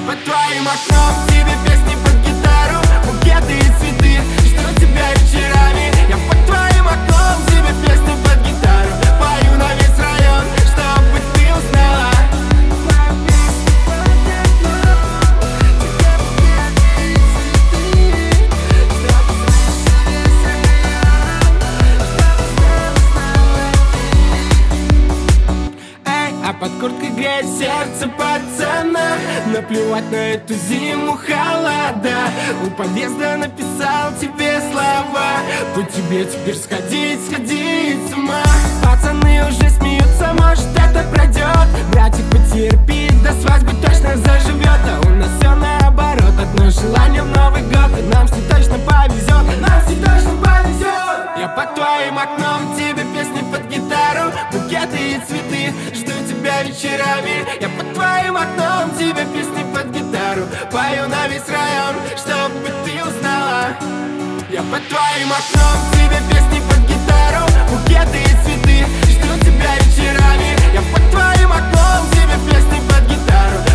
под твоим окном, тебе песни под гитару, букеты и цветы, жду тебя вечерами. Я под твоим окном, тебе песни под гитару, пою на весь район, чтобы ты узнала. А под курткой греет сердце пацана, наплевать на эту зиму холода. У подъезда написал тебе слова, по тебе теперь сходить с ума. Пацаны уже смеются, может это пройдет. Братик, потерпи, до свадьбы точно заживет. А у нас все наоборот, одно желание в Новый год. И нам с ней точно повезет, Я под твоим окном, тебе песни под гитару, букеты и цветы, жду тебя вечерами. Я под твоим окном, тебе песни под гитару, пою на весь район, чтобы ты узнала. Я под твоим окном, тебе песни под гитару, букеты и цветы, жду тебя вечерами. Я под твоим окном, тебе песни под гитару,